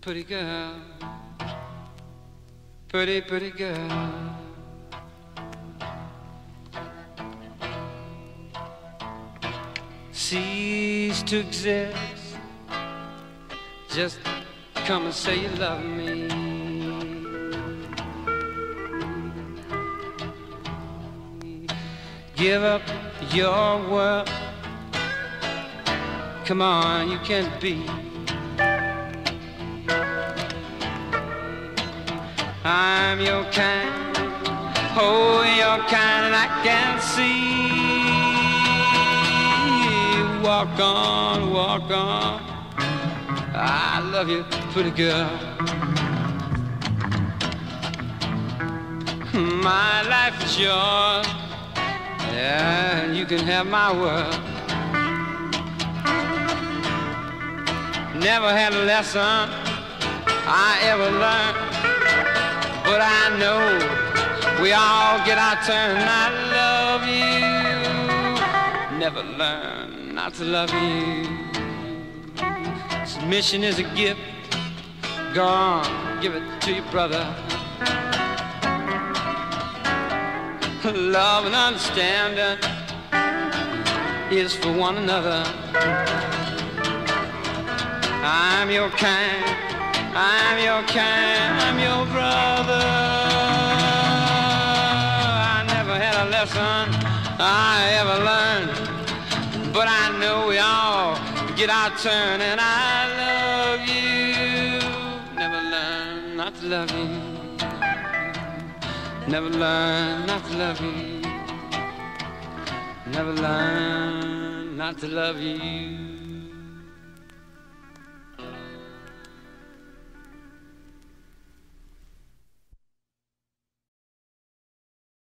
pretty girl, pretty, pretty girl. Cease to exist, just come and say you love me. Give up your world, come on, you can't beat. I'm your kind, oh, your kind, and I can see. Walk on, walk on, I love you, pretty girl. My life is yours, yeah, and you can have my world. Never had a lesson I ever learned, but I know we all get our turn. I love you, never learn not to love you. Submission is a gift, go on, give it to your brother. Love and understanding is for one another. I'm your kind, I'm your kind, I'm your brother. I never had a lesson I ever learned, but I know we all get our turn, and I love you. Never learn not to love you. Never learn not to love you. Never learn not to love you.